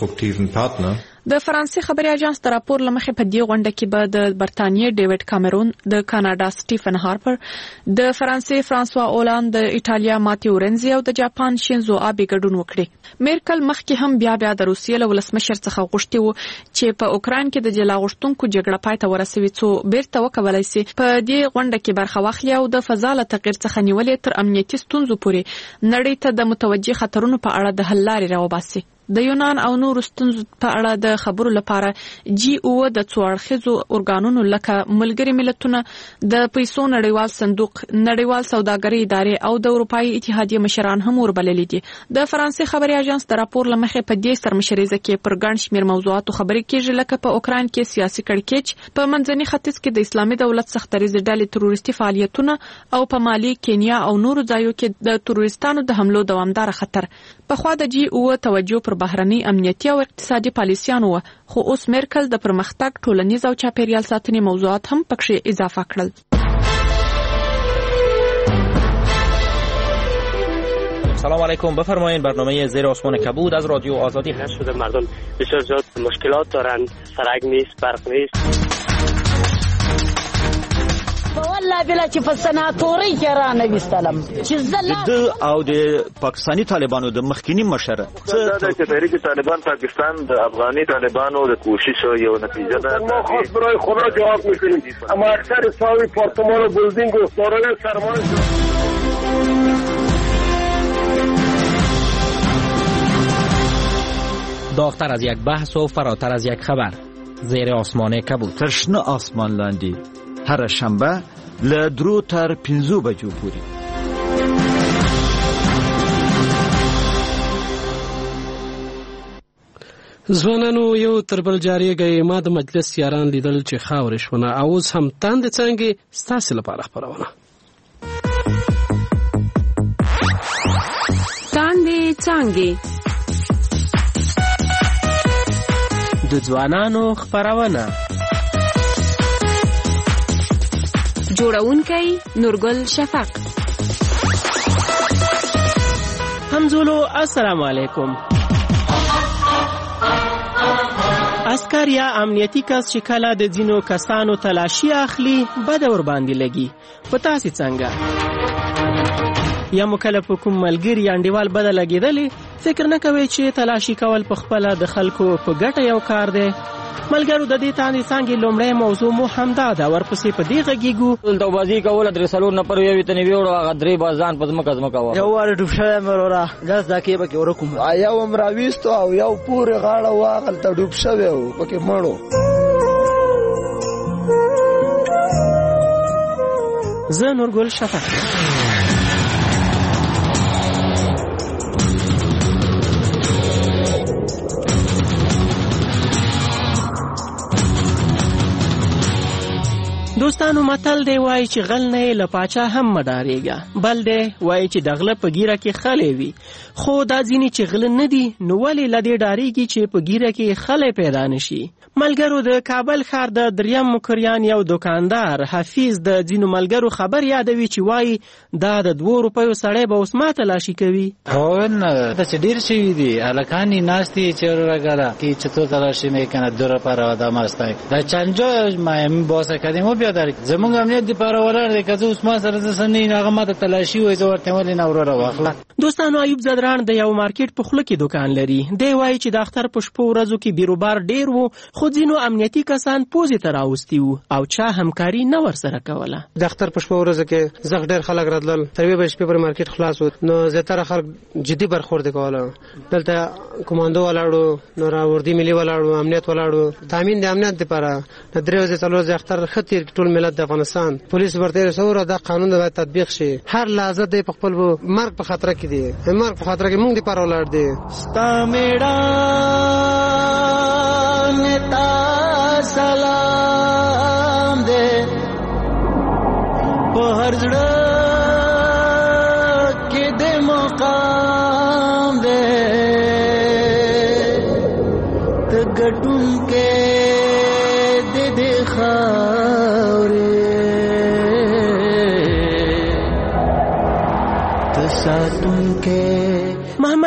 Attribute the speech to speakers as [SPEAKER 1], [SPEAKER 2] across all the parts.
[SPEAKER 1] konstruktiven Partner.
[SPEAKER 2] د فرانسې خبري اژانس د راپور لمخې په دې غونډه کې به د برتانیې ډیوډ کامرون، د کاناډا سټیفن هارپر، د فرانسې فرانسوا اولاند، د ایټالیا ماتیو رنزي او د جاپان شینزو آبي ګډون وکړي. میرکل مخکې هم بیا د روسیې له ولسمشر څخه غوښتي وو چې په اوکراین کې د جلا غوښتونکو جګړه پای ته ورسوي څو بیرته وکولای شي په دې غونډه کې برخه واخلي او د فضا له تغیر څخه نیولې تر امنیتي ستونزو پورې نړۍ ته د متوجه خطرونو په اړه د حل لارې راوباسي. د یونان او نورو ستونزو په اړه د خبرو لپاره G7 د څو اړخیزو ارګانونو لکه ملګري ملتونه، د پیسو نړیوال صندوق، نړیوال سوداګري ادارې او د اروپאי اتحادیې مشران هم وربللي دي. د فرانسې خبري اژانس د راپور لمخې په دې سرمشریزه کې پر ګڼ شمېر موضوعاتو خبرې کیږي، لکه په اوکراین کې سیاسي کړکېچ، په منځني ختیځ کې د اسلامي دولت سختریزې ډلې تروریستي فعالیتونه او په مالي، کینیا او نورو ځایو کې د تروریستانو د حملو دوامدار خطر. په خوا د G7 توجه پر بهرنی امنیتي او اقتصادي پالیسیانو و، خو اوس میرکل د پرمختګ، ټولنیز او چاپیریال ساتنې موضوعات هم پکې اضافه کړل.
[SPEAKER 3] سلام علیکم، بفرمایید. برنامه زیر آسمان کبود از رادیو آزادی
[SPEAKER 4] هست. شده مردم بسیار زیاد مشکلات دارند، سرک نیست، برق نیست.
[SPEAKER 5] والله بلا چې په سناتوري کې را نه وستلم چې
[SPEAKER 6] د او د پاکستانی طالبانو د مخکینی مشره
[SPEAKER 7] چې تحریک طالبان پاکستان د افغاني طالبانو د کوشش یو نتیجه ده.
[SPEAKER 8] ما خاص برای خدا جواب میکنیم، اما اکثر ساوی پارتمان و بلدینگ و دارای سرمان
[SPEAKER 3] داغتر از یک بحث و فراتر از یک خبر. زیر آسمان کبود.
[SPEAKER 6] ترشنه آسمان لاندی هر شنبه له 3 تر 5 بجو پورې.
[SPEAKER 9] ځوانانو یو تر بل جاریږي. ما د مجلس یاران لیدل چې خاورې شونه او اوس هم تاند څنګه ستاسو لپاره خبرونه.
[SPEAKER 10] تاند څنګه
[SPEAKER 3] د ځوانانو خبرونه.
[SPEAKER 10] جوړونکی نورګل شفق.
[SPEAKER 3] همزولو السلام علیکم. عسکر یا امنیتی کس چې کله د ځینو کسانو تلاشي اخلي بد ور باندې لګي. په تاسو څنګه یا مکلف کوم ملګری انډیوال بد لګیدلی، فکر نه کوي چې تلاشي کول په خپل د خلکو په ګټه یو کار دی. ملګرو د دې تاندې څنګه لومړی موضوع مو همدا ده، ورپسې په دې غږیږو
[SPEAKER 11] دلته بازی کول درې سلور نه پر یوې تنې ویوړو هغه درې بازان په ځمکه ځمکه
[SPEAKER 12] یو واره ډوب شوی مرورا ګاز دا کې به کې ورکوم یو امراويستو او یو پورې غاړه واغل ته ډوب شوی او پکې مړو.
[SPEAKER 3] زه نورګل شفق. دوستانو متل دی وای چې غل نه له پاچا هم مډاریږي، بل دی وای چې د غله په ګیره کې خلې وي. خو دا ځینې چې غل نه دي نو ولې لدې ډاریږي چې په ګیره کې خلې پیدا نشي. ملګرو د کابل ښار د دریم مکریان یو دکاندار حفیظ د ځینو ملګرو خبر یادوي چې وای دا د 2 روپیو سړی به اوس ما تلاشي کوي.
[SPEAKER 13] هو نه دا چې ډیر شي دي الکانی ناشتي چې راګره کی چې تو تلاشي نه کنه 2 روپیا را د ماستای دا چنجو ما هم بوسه کړم بیا در زمونږ امنیت دی پر ولر دی که اوس ما سره زسنې هغه ما ته تلاشي وای زه ورته ولې نه وروره واخله.
[SPEAKER 3] دوستانو ایوب زدران د یو مارکیټ په خوله کې دکان لري. دی وای چې د اختر په شپو ورځو کې بیروبار ډیر وو، خو ځینو امنیتي کسان پوزې ته راوستي وو او چا همکاري نه ورسره کوله.
[SPEAKER 14] د اختر په شپو ورځو کې زغ ډیر خلک راتلل، تر یوې بجې پر مارکیټ خلاص و، نو زیاتره خلک جدي برخورد کوله. دلته کمانډو ولاړو، نو راوردي ملي ولاړو، امنیت ولاړو. تامین د امنیت لپاره د 3 ورځې 4 ورځې اختر خطر ټول ملت د افغانستان پولیس ورته رسوره دا قانون د تطبیق شي. هر لحظه د خپل مرګ په خطر کې دی، مرګ په خطر کې موږ د پر ولاړ دی.
[SPEAKER 15] ستا میړه نتا سلام دے په هر ځړه کې د مقام دے ته ګټون کې د خاورې ته ساتون کې.
[SPEAKER 3] محمد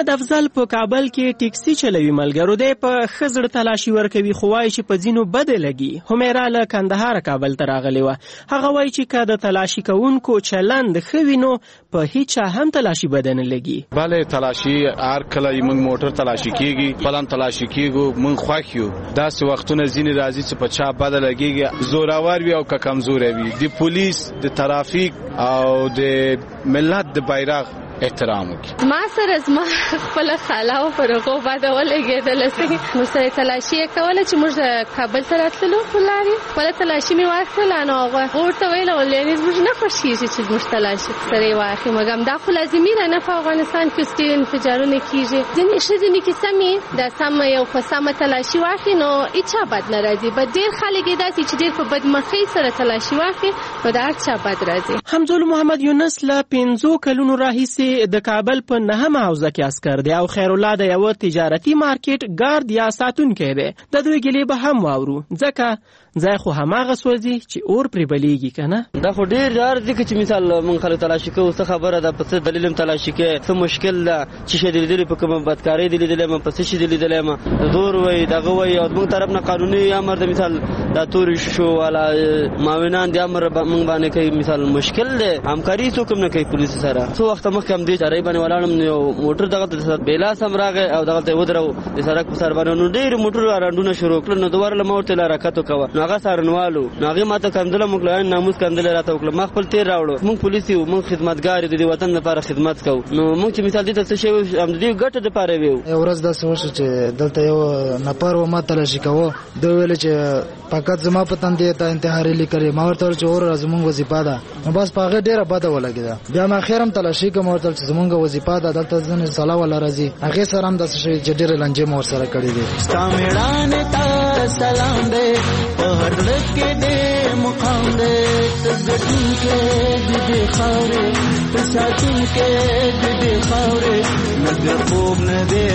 [SPEAKER 3] محمد افضل په کابل کې ټیکسي چلوي ملګرو دی په خزړه تلاشي ورکوي خو وایي چې په ځینو بد لګي. همیرا له کندهار کابل ته راغلی و. هغه وایي چې که د تلاشي کوونکو چلند ښه وي نو په هیڅ هم تلاشي بد نه لګي.
[SPEAKER 1] بله تلاشي هر کله موږ موټر تلاشي کیږي بلم تلاشي کیږو موږ خوښ یو. داسې وختونه ځینې راځي چې په چا بد لګيږي زورور وي او که کمزور وي. د پولیس د ترافیک او د ملت د بیرغ احترام وکړي.
[SPEAKER 16] ما سره زما خپل خاله او پرغو باندې ولګېدل چې موږ تلاشي کوله چې موږ کابل ته راتلو ولاري ولا تلاشي می واخله نو هغه ورته ویل ولې موږ نه خوشیږي چې موږ تلاشي سره واخلي مګم دا خو لازمي نه په افغانستان کې ستې انفجارونه کیږي ځینې شذنی کې سمي دا سم یو په سم تلاشي واخلي نو اچا بد نه راځي بد ډیر خلک داسې چې ډیر په بدمخۍ سره تلاشي واخلي نو دا اچا بد راځي.
[SPEAKER 3] حمزه محمد یونس له 15 کلونو راهیسې د کابل په 9 حوزه کې عسكر دی او خیر الله د یو تجارتي مارکیټ ګارد یا ساتونکی دی. د دوی ګلې به هم واورو ځکه ځای خو هماغه سوځي چې اور پرې بلیږي کنه.
[SPEAKER 17] دا خو ډیر ډار دي چې مثال مونږ خلک تلاشي کوو څه خبره ده په څه دلیل تلاشي کې څه مشکل ده چې شې دلیل په کوم بدکاري دلیل ما په څه شې دلیل ما دور وای دغه وای او موږ طرف نه قانوني امر د مثال دا تور شو ولا معاونان د امر موږ باندې کوي مثال مشکل ده همکاري څوک نه کوي پولیس سره. څو وخت مخکې هم دې چارې باندې ولاړم موټر دغه بیلا سم راغی او دغه ته ودرو د سړک په سر باندې نو ډیر موټر راډونه شروع کړل نو دوار له موټر لا راکته کوه هغه سارنوالو هغه ماته کندله مخلان ناموس کندله راته وکړه ما خپل تیر راوړو موږ پولیس یو موږ خدمتګار د وطن لپاره خدمت کوو نو موږ چې مثال دې ته شی هم دې ګټه د پاره ویو.
[SPEAKER 18] یو ورځ داسې وشو چې دلته یو نفر و ما تلاشي کوو دوی ویل چې فقط زما په تندې ته انتحاري لیکلي ما ورته چې اور زموږ وظیفه ده نو بس پاغه ډیره بده ولګیده. بیا ما خیرم تلاشي کوم ورته چې زموږ وظیفه ده دلته ځنه صلاح ولا راځي هغه سره هم داسې شي چې ډیره لنجه مور سره کړی دي.
[SPEAKER 15] ستامړان ته سلام دې په هر لکه دې مقام دې تګټون کې دې خاورې په ساتون کې دې خاورې نګ خوب نه دې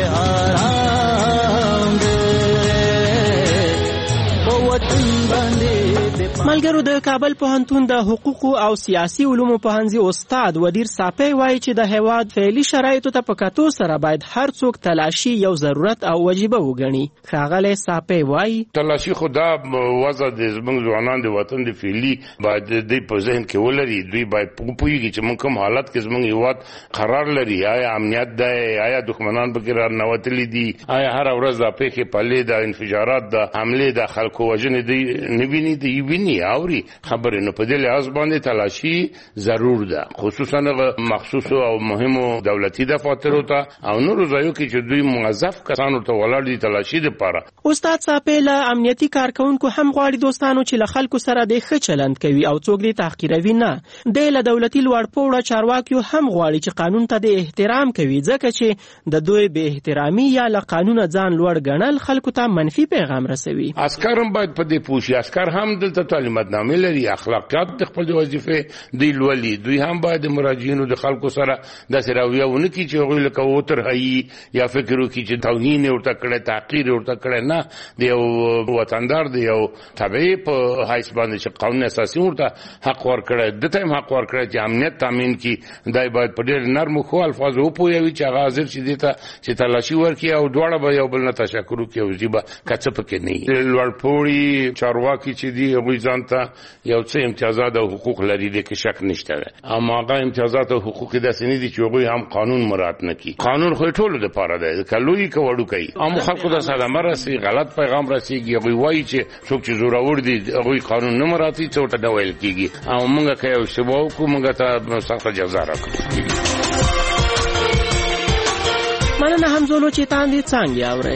[SPEAKER 15] آرام دې په وطن باندې.
[SPEAKER 3] ملګرو د کابل پوهنتون د حقوق او سیاسي علومو پوهنځي استاد ودیر صافی وایي چې د هیواد فعلي شرایطو ته په کتو سره باید هر څوک تلاشي یو ضرورت او وجیبه وګڼي. ښاغلی صافی وایي
[SPEAKER 19] تلاشي خو دا وضع د زموږ ځوانان د وطن د فعلي باید دوی په ذهن کې ولري. دوی باید پوهیږي چې موږ کوم حالت کې زموږ هیواد قرار لري. آیا امنیت ده آیا دښمنان پکې راننوتلي دي آیا هر ورځ د پیښې پلې د انفجارات د حملې د خلکو وژنې دی نه ویني دی ویني اوري خبرې نو په دې لحاظ باندې تلاشي ضرور ده خصوصا مخصوص او مهمو دولتي دفاترو ته او نورو ځایو کې چې دوی موظف کسانو ته ولاړ دي تلاشي لپاره.
[SPEAKER 3] استاد صافی له امنیتي کارکونکو هم غواړي دوستانو چې له خلکو سره د ښه چلند کوي او څوک دې تحقیروي نه. د له دولتي لوړپوړو چارواکیو هم غواړي چې قانون ته د احترام کوي ځکه چې د دوی به احترامي یا له قانون ځان لوړ ګڼل خلکو ته منفي پیغام رسوي.
[SPEAKER 19] عسكر هم باید په دې پوښي عسكر هم دلته تعلیمات نامې لري اخلاقیات د خپل وظیفه دی لولي. دوی هم باید مراجعینو د خلکو سره د سراویه ونکي چې غوړي لکه وتر هي یا فکر وکړي چې توهین ورته کړي تحقیر ورته کړي نه دی او وطندار دی او تابع په حیث باندې چې قانون اساسي ورته حق ورکړي د تیم حق ورکړي چې امنیت تامین کی دای باید په ډېر نرم خو الفاظو پوي چې هغه حاضر شي دیته چې تلاشي ورکي او دواړه به یو بل نه تشکر وکړي او زیبا کڅ پکې نه لوړپوړي چارواکي چې دی غوي ځانته یو څه امتیازات او حقوق لري د کې شک نشته اما هغه امتیازات او حقوق د سنې دي چې غوي هم قانون مراعات نه کوي. قانون خو ټولو لپاره دی کلوې کوړو کوي عام خلکو د صدمه راسي غلط پیغام راسيږي غوي وایي چې څوک چې زورور دي غوي قانون نه مراعاتي څوټه ډول کیږي او موږ کوي چې وو کومه ته سخت جزا راکړي.
[SPEAKER 3] مننه همزولو چې تاندې څنګه اوري.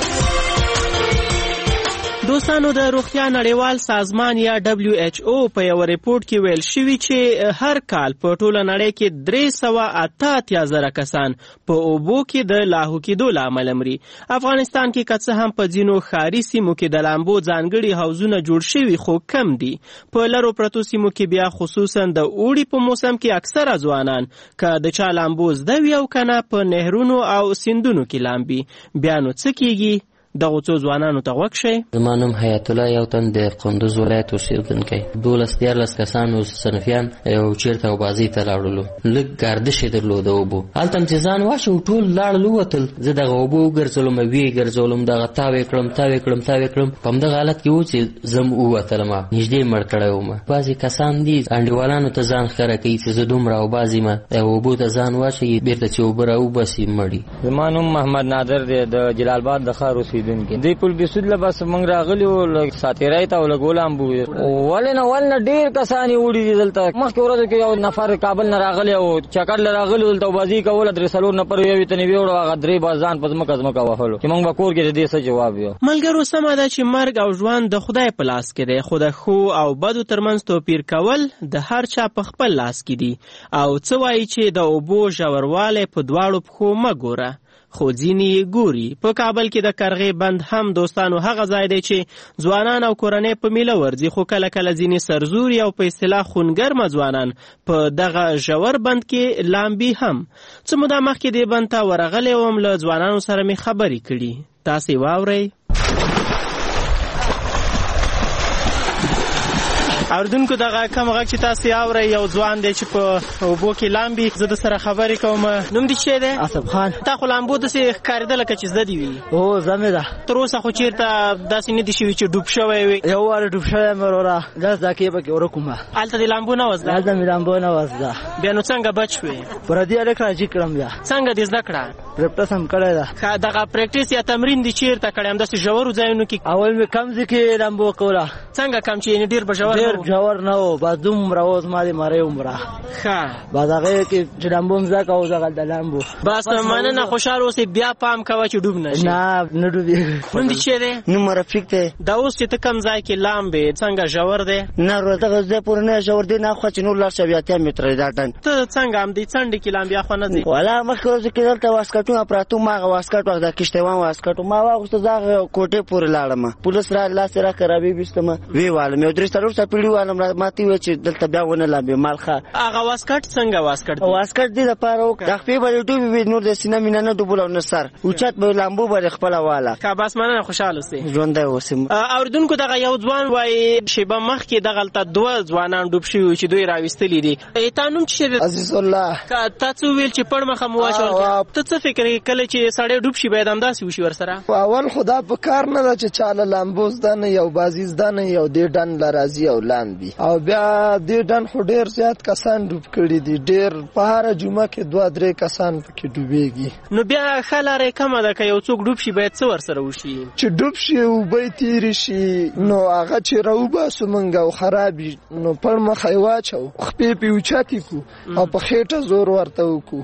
[SPEAKER 3] دوستانو د روغتیا نړیوال سازمان یا WHO په یو ریپورت کې ویل شوی چې هر کال په ټوله نړۍ کې 388,000 کسان په اوبو کې د لاهو کېدو له امله مري. افغانستان کې که څه هم په ځینو ښاري سیمو کې د لامبو ځانګړي حوضونه جوړ شوي خو کم دي. په لرو پرتو سیمو کې بیا خصوصا د اوړي په موسم کې اکثره ځوانان که د چا لامبو زده وي او که نه په نهرونو او سیندونو کې لامبي. بیا نو څه کېږي؟ دغه څو ځوانانو ته غوږ شئ.
[SPEAKER 20] زما نوم حیات الله یو تن د کندوز ولایت اوسېدونکی 12-14 کسانو صنفیان یو چېرته اوبازۍ ته لاړلو. لږ ګردش یې درلوده اوبو. هلته هم چې ځان واچو ټول لاړل ووتل. زه دغه اوبه وګرځولم ویې ګرځولم دغه تاوې کړم په همدغه حالت کې و چې زم ووتلم نږدې مړ کړی وم. بعضې کسان دي انډیوالانو ته ځان ښکاره کوي چې زه دومره اوبازي یم اوبو ته ځان واچوي بېرته چې اوبه راوباسي مړي.
[SPEAKER 11] زما نوم محمد نادر دی د جلال آباد د ښار اوسېدونکی. دوی پل بسود له بس موږ راغلي وو لږ ساتیرۍ ته او لږ ولامبو ولې نه ډېر کسان یې وړي دي دلته. مخکې ورځو کې یو نفر کابل نه راغلی او چکر له راغلي دلته اوبازي کوله 3-4 نفر یوې ته نوي وړو هغه 3 به ځان په ځمکه وهلو چې موږ به کور کې د دې څه جواب یو.
[SPEAKER 3] ملګرو سمه ده چې مرګ او ژوند د خدای په لاس کې دی خو د ښو او بدو ترمنځ توپیر کول د هر چا په خپل لاس کې دي او څه وایي چې د اوبو ژوروالی په دواړو پښو مه ګوره خو ځینې یې ګوري. په کابل کې د کرغې بند هم دوستانو هغه ځای دی چې ځوانان او کورنۍ په میله ورځي خو کله کله ځینې سرزوري او په اصطلاح خونګرمه ځوانان په دغه ژور بند کې لامبي هم. څه موده مخکې دې بند ته ورغلی وم له ځوانانو سره مې خبرې کړي. تاسې واورئ. اوردونکو دغه کم غږ چې تاسې اورئ یو ځوان دی چې په اوبو کې لامبي. زه د سره خبرې کوم. نوم دې څه دی؟
[SPEAKER 17] اسف خان.
[SPEAKER 3] تا خو لامبو داسې ښکارېده لکه چې زده دې وي.
[SPEAKER 17] هو زمې ده.
[SPEAKER 3] تر اوسه خو چېرته داسې نه دي شوي چې ډوب شوی وي؟
[SPEAKER 17] یو واره ډوب شوی یم وروره 10 دقیقې پکې ورکومه.
[SPEAKER 3] هلته دې لامبو نه وه زده؟
[SPEAKER 17] هلته مې لامبو نه وه زده.
[SPEAKER 3] بیا نو څنګه بچ شوې؟
[SPEAKER 17] پردي هلک راجي کړم. بیا
[SPEAKER 3] څنګه دې زده کړه؟
[SPEAKER 17] پریکټس هم کړی ده.
[SPEAKER 3] دغه پریکټس یا تمرین دې چېرته کړی همداسې ژورو ځایونو کې؟
[SPEAKER 17] اول مې کم ځای کې لامبو کوله.
[SPEAKER 3] څنګه کم چې یعنې ډېر به ژور نه و؟
[SPEAKER 17] ډېر ژور نه و بس دومره و زما د مرۍ عمره.
[SPEAKER 3] ښه
[SPEAKER 17] بس هغې کې چې لامبو م زده کوو دغلته لامبو.
[SPEAKER 3] بس مننه خوشحال اوسې بیا پام کوه چې ډوب نه شي.
[SPEAKER 17] نه ډوبېږي.
[SPEAKER 3] نوم دې څه دی؟
[SPEAKER 17] نوم رفیق دی.
[SPEAKER 3] دا اوس چې ته کوم ځای کې لامبې څنګه ژور دی؟
[SPEAKER 17] نه دغه ځای پورې نه ژور دی نه خوا چې نور لاړ شه بیا 80 متره دا ډنډ.
[SPEAKER 3] ته څنګه همدې څنډې کې لامبیا خوا نه ځې؟
[SPEAKER 17] والا مخکې ورځو کې دلته واسکټونه پراته وم هغه واسکټ وخت د کشتیوان واسکټ ما واغوسته زه هغه کوټې پورې لاړم. پولیس را لاس را کرابې بیستم وی والم یو 3-4 څپېړي والم ماتې وې چې دلته بیا ونه لامبې مالخه.
[SPEAKER 3] هغه واسکټ څنګه
[SPEAKER 17] واسکټ دې دپاره د خپې به دې ډوبې وي نور د سینه مینه نه ډوبول او نه سر اوچت به لامبو به خپله واله.
[SPEAKER 3] که بس مننه خوشحاله اوسې.
[SPEAKER 17] ژوندی اوسم.
[SPEAKER 3] اورېدونکو دغه یو ځوان وایي شیبه مخکې دغلته 2 ځوانان ډوب شوي چې دوی راویستلي دي. تا نوم څه دی؟
[SPEAKER 12] عزیز الله.
[SPEAKER 3] تا څه وویل چې پړ مخه مو واچول؟ ته څه فکر کوې کله چې سړی ډوب شي باید همداسې وشي ورسره؟
[SPEAKER 12] اول خو دا په کار نه ده چې چاله لامبو زده نه یو بازي زده نه یو دې ډنډ له راځي او لاندې او بیا دې ډنډ خو ډېر زیات کسان ډوب کړي دي. ډېر په هره جمعه کې 2-3 کسان پکې ډوبېږي.
[SPEAKER 3] نو بیا ښه لاره یې کمه ده که یو څوک ډوب شي باید څه ورسره وشي؟
[SPEAKER 12] چې ډوب شي اوبه یې تېرې شي نو هغه چې راوباسو موږ او خراب وي نو پړ مخه یې واچو خپې پې اوچتې کړو او په خېټه زور ورته وکړو.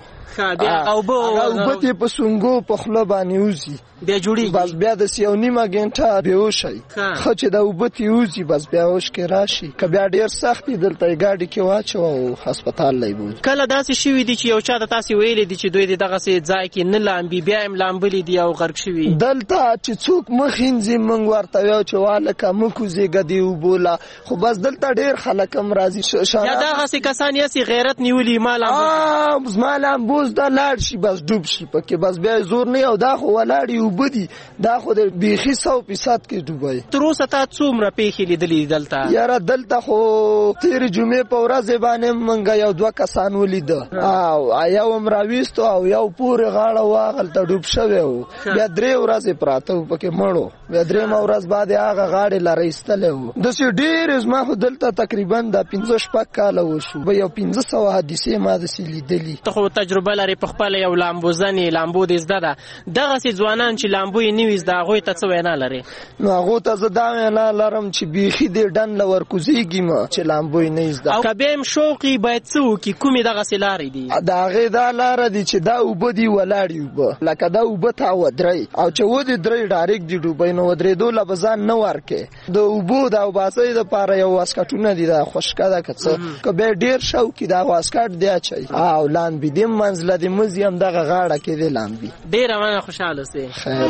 [SPEAKER 12] اوبه دې په سونګو په خوله باندې وځي
[SPEAKER 3] بیا جوړېږي.
[SPEAKER 12] بس بیا داسې یو نیمه ګنټه بېهوشی ښه چې د اوبه تې وځي بس بیا هوش کې راشي. که بیا ډېر سخت وي دلته یې ګاډي کې واچوه او هسپتال له یې بوځي.
[SPEAKER 3] کله داسې شوي دي چې یو چا ته تاسې ویلي دي چې دوی د دغسې ځای کې نه لامبي بیا یې لامبلي دي او غرق شوي؟
[SPEAKER 12] دلته چې څوک مخ هینځي موږ ورته وایو چې والکه مه کوزېږه دې اوبو له خو بس دلته ډېر خلک هم راځي.
[SPEAKER 3] یا دغسې کسان یاسې غیرت نیولي
[SPEAKER 12] زما لامبو زده لاړ شي بس ډوب شي پکې بس بیا زور نه او دا خو ولاړې اوبه دي دا خو د بیخي 100% کې ډوبی.
[SPEAKER 3] تر اوسه تا څومره پیښې لیدلې دلته؟
[SPEAKER 12] یاره دلته خو تېرې جمعې په ورځې باندې موږ 1-2 کسان ولیده او یو هم راویستو او یو پورې غاړه واغلته ډوب شوی و. بیا 3 ورځې پراته و پکې مړو. بیا 3مه ورځ بعد هغه غاړې له رایستلی و. داسې ډېرې زما خو دلته تقریبا د 15-16 کاله وشو به یو 1500 حادثې ما داسې لیدلي.
[SPEAKER 3] ته خو تجربه لرې په خپله یو لامبو زنې لامبو دې زده ده. دغسې ځوانان چې لامبو یې نه وي زده هغوی ته څه وینا لرې؟
[SPEAKER 12] نو هغو ته زه دا وینا لرم چې بیخي دې ډنډ له ورکوزېږي مه چې لامبو یې نه وي زده.
[SPEAKER 3] او که بیا هم شوق یې باید څه وکړي؟ کومې دغسې لارې دي؟
[SPEAKER 12] د هغې دا لاره دي چې دا اوبه دي ولاړې اوبه لکه دا اوبه ته ودرئ او چې ودرئ ډایرکټ دي ډوبئ نو ودرېدو له به ځان نه ورکې. د اوبو د اوباسۍ دپاره یو واسکټونه دي دا خوشکه ده که څه که بیا ډېر شوق وي دا واسکټ دی اچوي او لاندې دې منځله د مزي هم دغه غاړه کې دی لامبي.
[SPEAKER 3] ډېره مننه خوشحاله اوسې.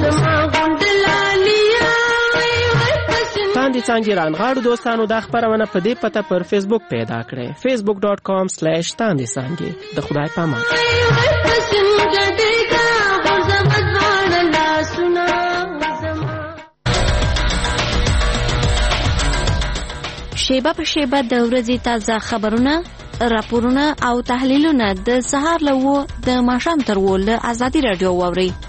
[SPEAKER 3] تاندې څانګې رانغاړو دوستانو دا خپرونه په دې پته پر فیسبوک پیدا کړئ facebook.com/تاندې څانګې. د خدای پامان.
[SPEAKER 21] شیبه په شیبه د ورځې تازه خبرونه، راپورونه او تحلیلونه د سهار له 9 د ماښام تر 10 له ازادي رادیو واورئ.